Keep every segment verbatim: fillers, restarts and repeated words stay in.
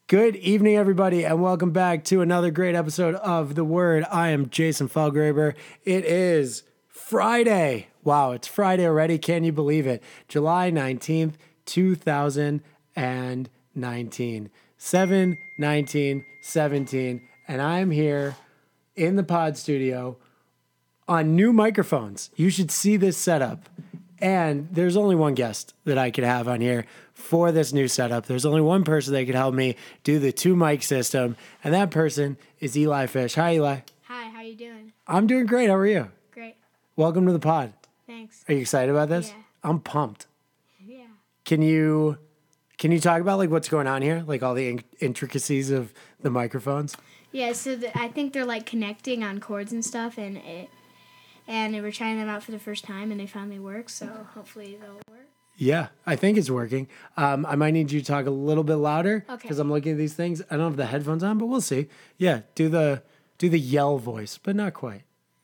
Good evening, everybody, and welcome back to another great episode of The Word. I am Jason Felgraber. It is Friday. Wow, it's Friday already. Can you believe it? July nineteenth, two thousand nineteen. seven nineteen seventeen. And I'm here in the pod studio on new microphones. You should see this setup. And there's only one guest that I could have on here for this new setup. There's only one person that could help me do the two mic system, and that person is Eli Fish. Hi, Eli. Hi, how you doing? I'm doing great. How are you? Great. Welcome to the pod. Thanks. Are you excited about this? Yeah. I'm pumped. Yeah. Can you can you talk about like what's going on here, like all the in- intricacies of the microphones? Yeah, so the, I think they're like connecting on cords and stuff, and it and they were trying them out for the first time, and they finally work. So hopefully they'll work. Yeah, I think it's working. Um, I might need you to talk a little bit louder Okay. because I'm looking at these things. I don't have the headphones on, but we'll see. Yeah, do the do the yell voice, but not quite.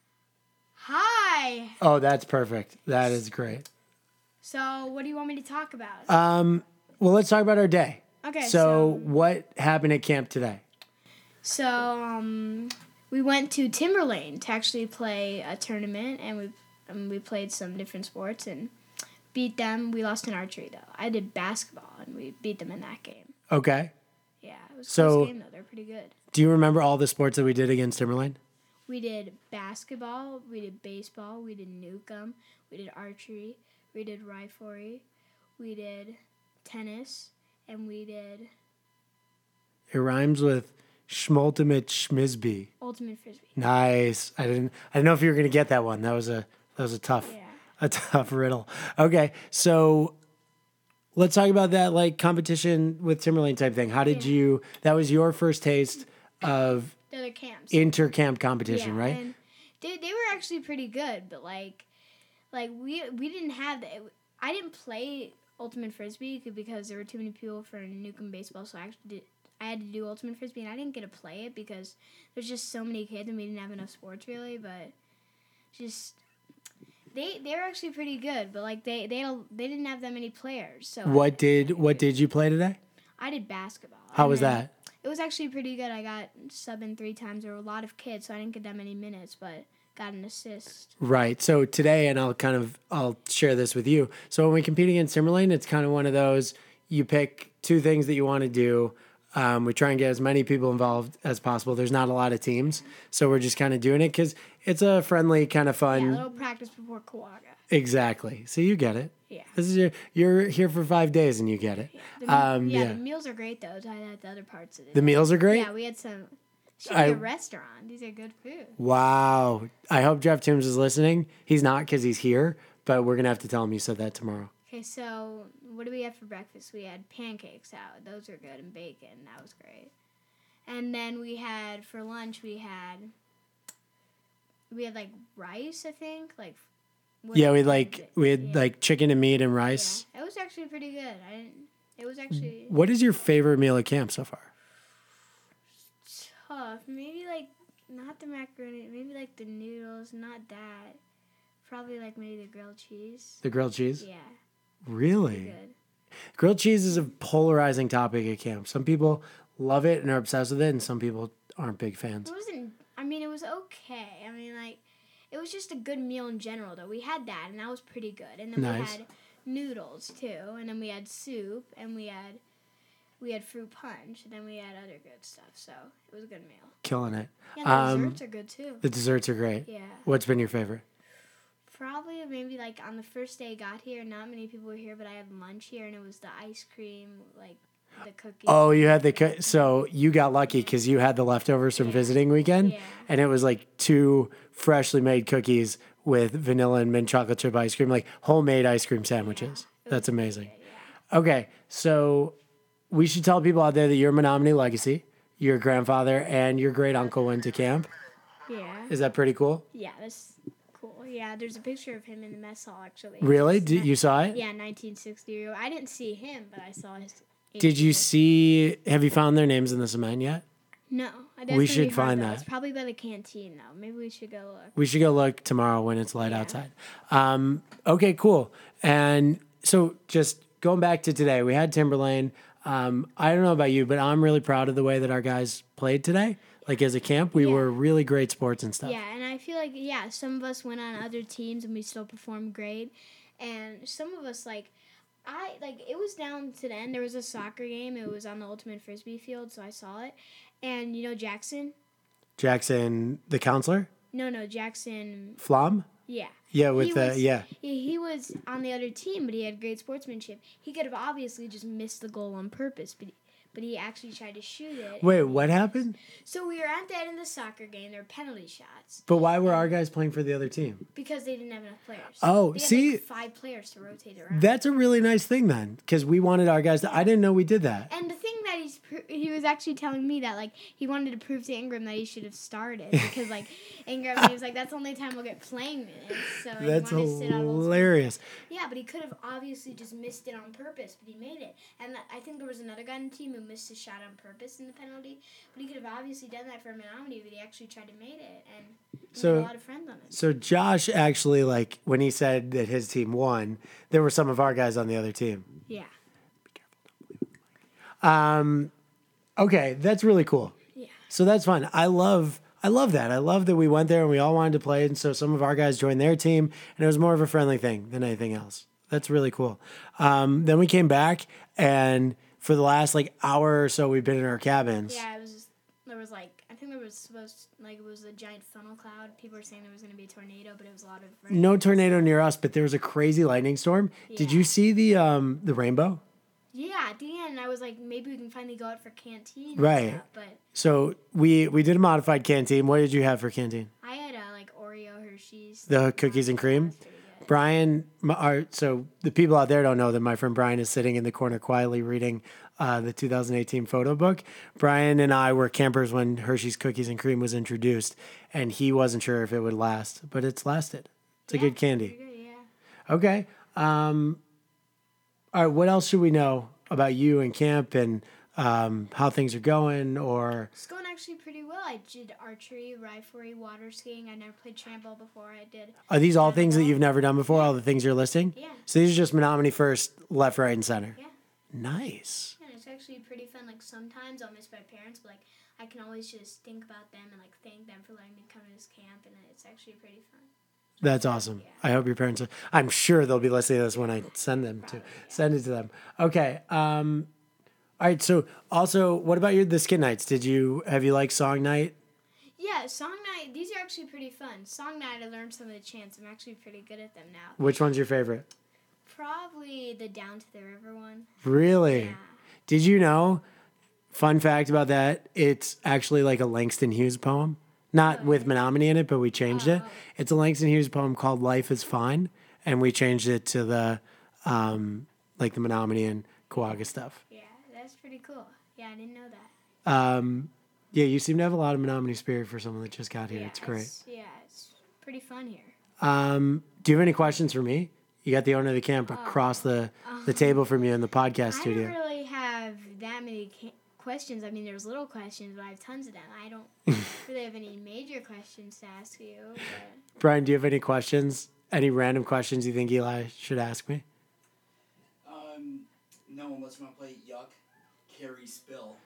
Hi. Oh, that's perfect. That is great. So what do you want me to talk about? Um, well, let's talk about our day. Okay, So, so- what happened at camp today? So um, we went to Timberlane to actually play a tournament, and we um, we played some different sports and beat them. We lost in archery though. I did basketball, and we beat them in that game. Okay. Yeah, it was a So- close game though. They're pretty good. Do you remember all the sports that we did against Timberlane? We did basketball, we did baseball, we did nukem, we did archery, we did riflery, we did tennis, and we did It rhymes with Schmultimate Schmisby. ultimate frisbee. Nice. I didn't. I didn't know if you were gonna get that one. That was a. That was a tough. Yeah. A tough riddle. Okay, so let's talk about that like competition with Timberlane type thing. How did Yeah. you? That was your first taste of The other camps. inter-camp competition, yeah, right? And they they were actually pretty good, but like, like we we didn't have the, I didn't play ultimate frisbee because there were too many people for nukem baseball, so I actually did. I had to do ultimate frisbee, and I didn't get to play it because there's just so many kids, and we didn't have enough sports really. But just they they were actually pretty good, but like they they they didn't have that many players. So What did What did you play today? I did basketball. How and was then that? It was actually pretty good. I got subbing three times. There were a lot of kids, so I didn't get that many minutes, but got an assist. Right. So today, and I'll kind of I'll share this with you. So when we compete against Timberlane, it's kind of one of those you pick two things that you want to do. Um, we try and get as many people involved as possible. There's not a lot of teams, so we're just kind of doing it because it's a friendly kind of Yeah, fun. a little practice before Kawaga. Exactly. So you get it. Yeah. This is your you're here for five days and you get it. The, Um, yeah, yeah. the meals are great though. I had the other parts of it. The meals are great. Yeah, we had some. Should be I- a restaurant. These are good food. Wow. I hope Jeff Timms is listening. He's not because he's here, but we're gonna have to tell him you said that tomorrow. Okay, so what do we have for breakfast? We had pancakes out. Those are good, and bacon. That was great. And then we had for lunch we had we had like rice, I think, like. what- Yeah, we like we had yeah. like chicken and meat and rice. Yeah, it was actually pretty good. I didn't. It was actually What is your favorite meal at camp so far? tough. Maybe like not the macaroni. Maybe like the noodles. Not that. Probably like maybe the grilled cheese. The grilled cheese? Yeah, Really? good. Grilled cheese is a polarizing topic at camp. Some people love it and are obsessed with it, and some people aren't big fans. It wasn't. I mean, it was okay. I mean, like, it was just a good meal in general. Though we had that, and that was pretty good. And then Nice. we had noodles too, and then we had soup, and we had we had fruit punch, and then we had other good stuff. So it was a good meal. Killing it. Yeah, the Um, desserts are good too. The desserts are great. Yeah. What's been your favorite? Probably maybe like on the first day I got here, not many people were here, but I had lunch here, and it was the ice cream, like the cookies. Oh, you had the co- so you got lucky because you had the leftovers from Yeah. visiting weekend, Yeah. and it was like two freshly made cookies with vanilla and mint chocolate chip ice cream, like homemade ice cream sandwiches. It That's was amazing. good, yeah. Okay, so we should tell people out there that your Menominee legacy, your grandfather and your great uncle went to camp. Yeah. Is that pretty cool? Yeah, that's cool. Yeah, there's a picture of him in the mess hall actually. Really? It's Did not- you saw it? Yeah, nineteen sixty. I didn't see him, but I saw his. Did you age. see? Have you found their names in the cement yet? No. That's We gonna should be hard, find though. that. It's probably by the canteen though. Maybe we should go look. We should go look tomorrow when it's light Yeah. outside. Um, okay, cool. And so just going back to today, we had Timberlane. Um, I don't know about you, but I'm really proud of the way that our guys played today. Like as a camp, we Yeah. were really great sports and stuff. Yeah, and I feel like, yeah, some of us went on other teams and we still performed great. And some of us, like, I, like, it was down to the end. There was a soccer game. It was on the Ultimate Frisbee field, so I saw it. And, you know, Jackson? Jackson, the counselor? No, no, Jackson, Flom? yeah. Yeah, with He the, was- yeah. He, he was on the other team, but he had great sportsmanship. He could have obviously just missed the goal on purpose, but but he actually tried to shoot it. Wait, what happened? So we were at the end of the soccer game. There were penalty shots But why were our guys playing for the other team? because they didn't have enough players. Oh, they had see? like five players to rotate around. That's a really nice thing then, because we wanted our guys to, I didn't know we did that. And the thing that he's pro- he was actually telling me that like he wanted to prove to Ingram that he should have started because like Ingram he was like that's the only time we'll get playing minutes. So like, That's he wanted to sit out all the time. hilarious. Yeah, but he could have obviously just missed it on purpose, but he made it. And that, I think there was another guy on the team who missed a shot on purpose in the penalty, but he could have obviously done that for Menominee, but he actually tried to make it, and he So- made a lot of friends on it. So Josh actually, like, when he said that his team won, there were some of our guys on the other team. Yeah, Um, okay, that's really cool. yeah, So that's fun. I love I love that. I love that we went there and we all wanted to play, and so some of our guys joined their team, and it was more of a friendly thing than anything else. That's really cool. Um, then we came back, and for the last like hour or so, we've been in our cabins. yeah. It was just, there was like I think there was supposed like it was a giant funnel cloud. People were saying there was going to be a tornado, but it was a lot of rain. No tornado near us, but there was a crazy lightning storm. Did Yeah. you see the um, the rainbow? Yeah, at the end I was like maybe we can finally go out for canteen. and Right. stuff, but So we we did a modified canteen. What did you have for canteen? I had uh, like Oreo Hershey's. The cookies and cream? That's pretty good. Brian, my, our, so the people out there don't know that my friend Brian is sitting in the corner quietly reading uh, the two thousand eighteen photo book. Brian and I were campers when Hershey's Cookies and Cream was introduced, and he wasn't sure if it would last, but it's lasted. It's a Yeah, good candy. pretty good, yeah. Okay. Um, all right. What else should we know about you and camp and um, how things are going? Or It's going actually pretty well. I did archery, riflery, water skiing. I never played trampoline before. I did. are these all things that you've never done before? All the things you're listing? Yeah. So these are just Menominee first, left, right, and center. Yeah. Nice. Yeah, it's actually pretty fun. Like sometimes I'll miss my parents, but like I can always just think about them and like thank them for letting me come to this camp, and it's actually pretty fun. That's awesome. I hope your parents are, I'm sure they'll be listening to this when I send them to send it to them. Okay. Um, all right. So also, what about your the skit nights? Did you have you like song night? Yeah, song night. These are actually pretty fun. Song night. I learned some of the chants. I'm actually pretty good at them now. Which one's your favorite? Probably the Down to the River one. Really? Yeah. Did you know? Fun fact about that: it's actually like a Langston Hughes poem, not with Menominee in it, but we changed it. Oh. It's a Langston Hughes poem called "Life Is Fine," and we changed it to the um, like the Menominee and Coaga stuff. Yeah, that's pretty cool. Yeah, I didn't know that. Um, yeah, you seem to have a lot of Menominee spirit for someone that just got here. Yeah, It's great. yeah, it's pretty fun here. Um, do you have any questions for me? You got the owner of the camp across the, the table from you in the podcast I studio. don't really have that many ca- questions. I mean, there's little questions, but I have tons of them. I don't really have any major questions to ask you. But Brian, do you have any questions? Any random questions you think Eli should ask me? Um, no, unless you want to play Yuck, Carry, Spill.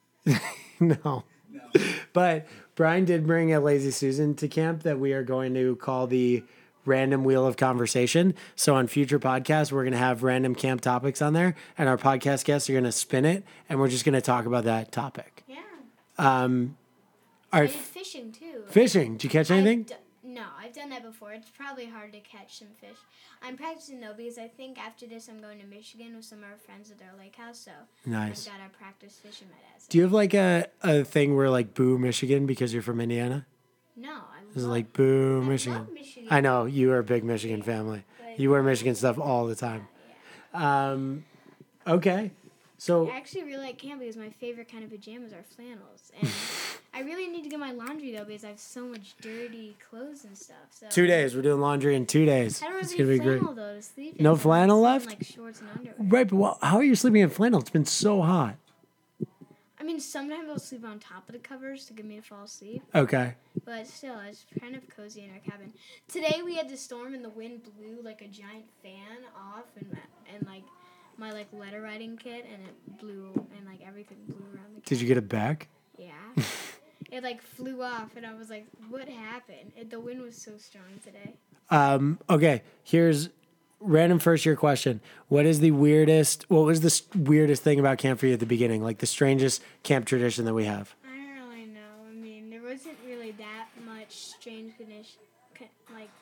No. No. But Brian did bring a Lazy Susan to camp that we are going to call the Random Wheel of Conversation. So on future podcasts, we're going to have random camp topics on there, and our podcast guests are going to spin it, and we're just going to talk about that topic. yeah, Um, all I right, did fishing too. fishing. Did you catch anything? I've d- no, I've done that before. It's probably hard to catch some fish. I'm practicing though because I think after this I'm going to Michigan with some of our friends at their lake house. So Nice. I've got to practice fishing my dad's. Do you have like a, a thing where like boo Michigan because you're from Indiana? No, I Is it love, like boo I Michigan? love Michigan. I know you are a big Michigan family. But- You wear Michigan stuff all the time. Um, okay, so I actually really like camp because my favorite kind of pajamas are flannels, and I really need to get my laundry though because I have so much dirty clothes and stuff. So two days we're doing laundry in two days. I don't have It's any gonna be great. flannel though to sleep in. No so I'm flannel sleeping, left? Like shorts and underwear. Right, but well, how are you sleeping in flannel? It's been so hot. I mean, sometimes I'll sleep on top of the covers to get me to fall asleep, Okay. but still, it's kind of cozy in our cabin. Today we had the storm and the wind blew like a giant fan off, and and like my like letter writing kit, and it blew, and like everything blew around the. Did you get it back? Yeah. It like flew off, and I was like, "What happened?" It, the wind was so strong today. Um, okay, here's random first year question. What is the weirdest, what was the s- weirdest thing about camp for you at the beginning? Like the strangest camp tradition that we have? I don't really know. I mean, there wasn't really that much strange condition, like.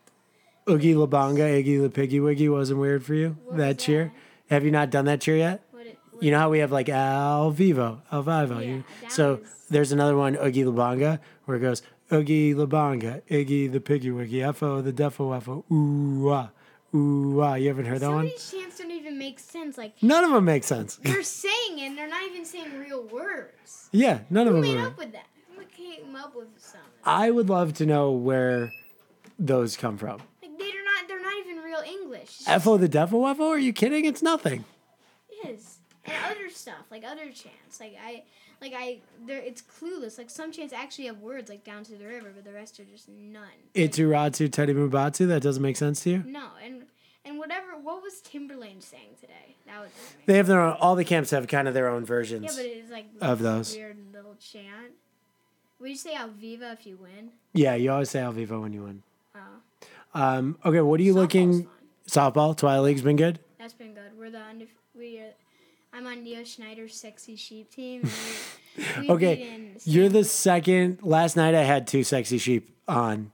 Oogie La Bonga, Iggy La Piggy Wiggy wasn't weird for you? What That was cheer? Have you not done that cheer yet? What it, what You know how we have like Al Vivo, Al Vivo. Yeah, you- that so was- there's another one, Oogie La Bonga, where it goes, Oogie La Bonga, Iggy the Piggy Wiggy, F O the Defo F O, ooh ah, ooh ah. You haven't heard that Some of one? these chants don't even make sense. Like None of them make sense. they're saying it, and they're not even saying real words. Yeah, none of Who them made are. up with that? Who came up with some? I would love to know where those come from. Like they're not. They're not even real English. It's F O the Defo F O? Are you kidding? It's nothing. is and other stuff like other chants like I like I there it's clueless like some chants actually have words like down to the river but the rest are just none. Ituratsu Teddy Mubatsu, that doesn't make sense to you? No, and and whatever what was Timberlane saying today? That was amazing. They have their own, all the camps have kind of their own versions. Yeah, but it's like Of this those. weird little chant. Would you say Alviva if you win? Yeah, you always say Al Vivo when you win. Oh, Um, okay, what are you Softball's looking? fun. Softball, Twilight League's been good? That's been good. We're the undef- we are. I'm on Neo Schneider's Sexy Sheep team. and We, we Okay, beaten you're the Stanford. second. Last night I had two sexy sheep on.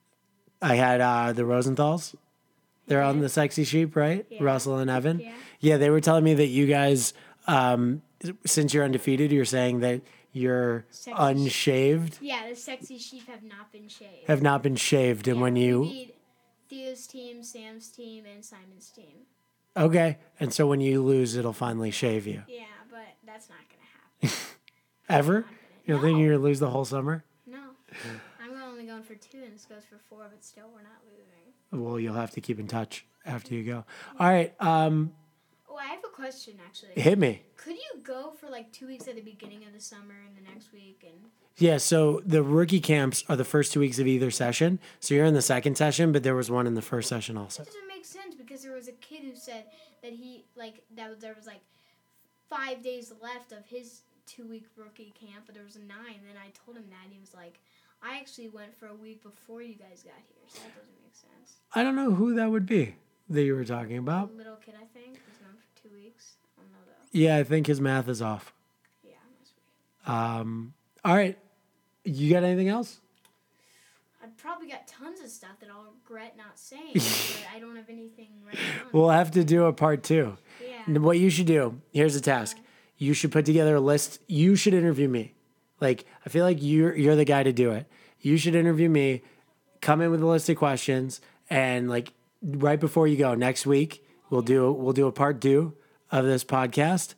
I had uh, the Rosenthals. They're on did? the sexy sheep, right? Yeah. Russell and Evan. Yeah. Yeah, they were telling me that you guys, um, since you're undefeated, you're saying that you're Sexy sheep. unshaved, Yeah, the Sexy Sheep have not been shaved. have not been shaved, and Yeah, when we you beat Theo's team, Sam's team, and Simon's team. okay, and so when you lose, it'll finally shave you. Yeah, but that's not gonna happen. Ever? Not gonna- You don't think No. you're gonna lose the whole summer? No, I'm only going for two, and this goes for four, but still, we're not losing. Well, you'll have to keep in touch after you go. All right, um, Oh, I have a question actually. hit me. Could you go for like two weeks at the beginning of the summer and the next week and? Yeah, so the rookie camps are the first two weeks of either session. So you're in the second session, but there was one in the first session also. That doesn't make sense because there was a kid who said that he like that was, there was like five days left of his two week rookie camp, but there was a nine. Then I told him that and he was like, "I actually went for a week before you guys got here, so that doesn't make sense." I don't know who that would be that you were talking about. A little kid, I think, who's gone for two weeks. I don't know though. Yeah, I think his math is off. Yeah, must be. Um, all right, you got anything else? I've probably got tons of stuff that I'll regret not saying, but I don't have anything right now. We'll have to do a part two. yeah. And what you should do, here's a task. You should put together a list. You should interview me. Like, I feel like you're you're the guy to do it. You should interview me, come in with a list of questions, and like right before you go, next week, we'll do we'll do a part two of this podcast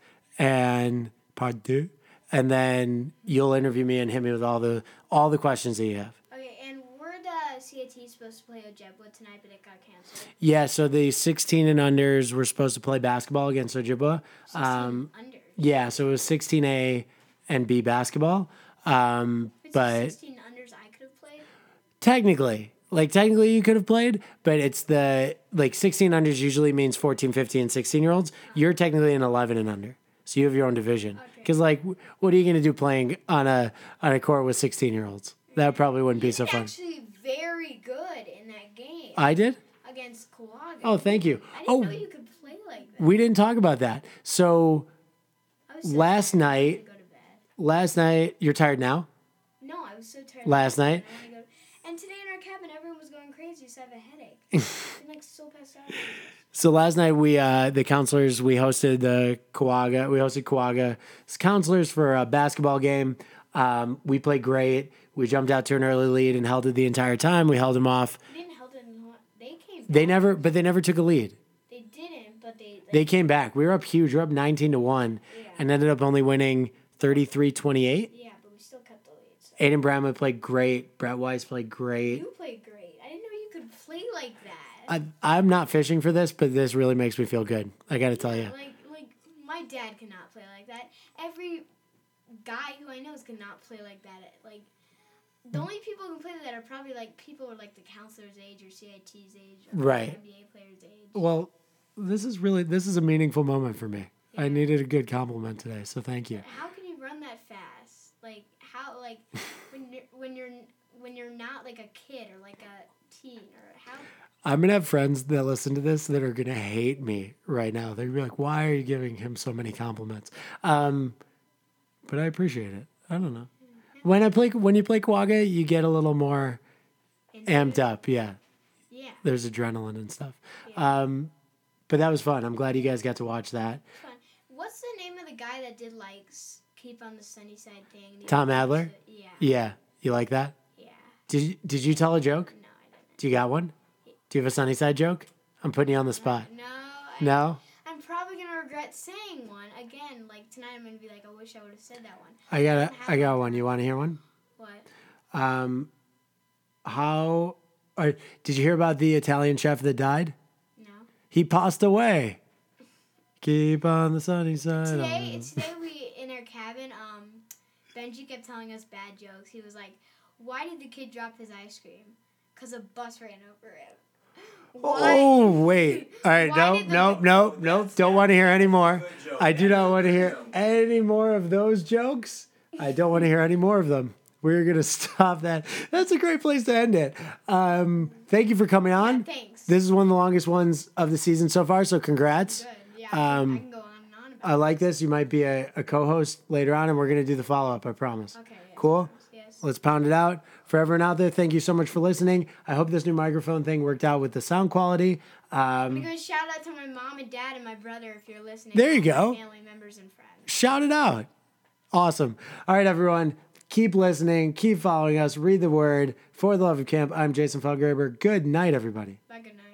and part two. And then you'll interview me and hit me with all the all the questions that you have. Okay, and we're the C A T supposed to play Ojibwa tonight, but it got canceled. Yeah, so the sixteen and unders were supposed to play basketball against Ojibwa. Um, Under. yeah, so it was sixteen A and B basketball. Um, It's but sixteen unders I could have played. technically, like technically you could have played, but it's the like sixteen unders usually means fourteen, fifteen, and sixteen year olds. You're technically an eleven and under. So you have your own division. Okay. Because like, wh- what are you going to do playing on a on a court with sixteen year olds? That probably wouldn't be so He's fun. actually very good in that game I did? against Kawaga. Oh, thank you. I didn't Oh, know you could play like that. we didn't talk about that. So I was so last tired, I night- wanted to go to bed. last night, you're tired now? No, I was so tired. Last night? I wanna go- And today in our cabin, everyone was going crazy, so I have a headache. I'm like so pissed off. So last night we uh, the counselors we hosted the Kawaga we hosted Kawaga counselors for a basketball game. Um, we played great. We jumped out to an early lead and held it the entire time. We held them off. They didn't help it. in the- They came. They back. never, but they never took a lead. They didn't, but they. Like, They came back. We were up huge. We were up nineteen to one, Yeah. and ended up only winning thirty-three twenty-eight. Yeah, but we still kept the lead. So. Aiden Bramlett played great. Brett Weiss played great. You played great. I didn't know you could play like that. I, I'm not fishing for this, but this really makes me feel good. I got to tell you. Like, like my dad could not play like that. Every guy who I know is could not play like that. Like, the only people who can play that are probably like people who are like the counselor's age or C I T's age or Right. N B A players' age. Well, this is really this is a meaningful moment for me. I Yeah. needed a good compliment today, so thank you. How can you run that fast? Like how? Like when you're when you're when you're not like a kid or like a teen or how? I'm gonna have friends that listen to this that are gonna hate me right now. They're gonna be like, "Why are you giving him so many compliments?" Um, but I appreciate it. I don't know. When I play, when you play Quagga, you get a little more amped up. Yeah, Yeah. there's adrenaline and stuff. Yeah. Um, but that was fun. I'm glad you guys got to watch that. Fun. What's the name of the guy that did like s- keep on the sunny side thing? and he Tom was- Adler? Yeah. Yeah, you like that? Yeah. Did you, Did you tell a joke? No, I didn't. Do you got one? Do you have a sunny side joke? I'm putting you on the spot. No. I, No? I'm probably gonna regret saying one again. Like tonight, I'm gonna be like, I wish I would have said that one. I got a, don't have I got one. You want to hear one? What? Um, how? Or, did you hear about the Italian chef that died? No. He passed away. Keep on the sunny side. Today, on- today we in our cabin. Um, Benji kept telling us bad jokes. He was like, "Why did the kid drop his ice cream? Cause a bus ran over him." Why? Oh wait! All right, Why nope, did the- nope, nope, nope. Don't want to hear any more. Good joke. I do not Good want to hear joke. any more of those jokes. I don't want to hear any more of them. We're gonna stop that. That's a great place to end it. Um, thank you for coming on. Thanks. This is one of the longest ones of the season so far. So congrats. Good. Yeah. I can- Um, I can go on and on about. I like this. You might be a, a co-host later on, and we're gonna do the follow-up. I promise. Okay. Yes, Cool? Yes. Let's pound it out. For everyone out there, thank you so much for listening. I hope this new microphone thing worked out with the sound quality. I'm Um, gonna give a shout out to my mom and dad and my brother if you're listening. There you and all go. my family members and friends. shout it out. Awesome. All right, everyone. Keep listening. Keep following us. Read the word. For the love of camp, I'm Jason Felgraber. Good night, everybody. Bye. Good night.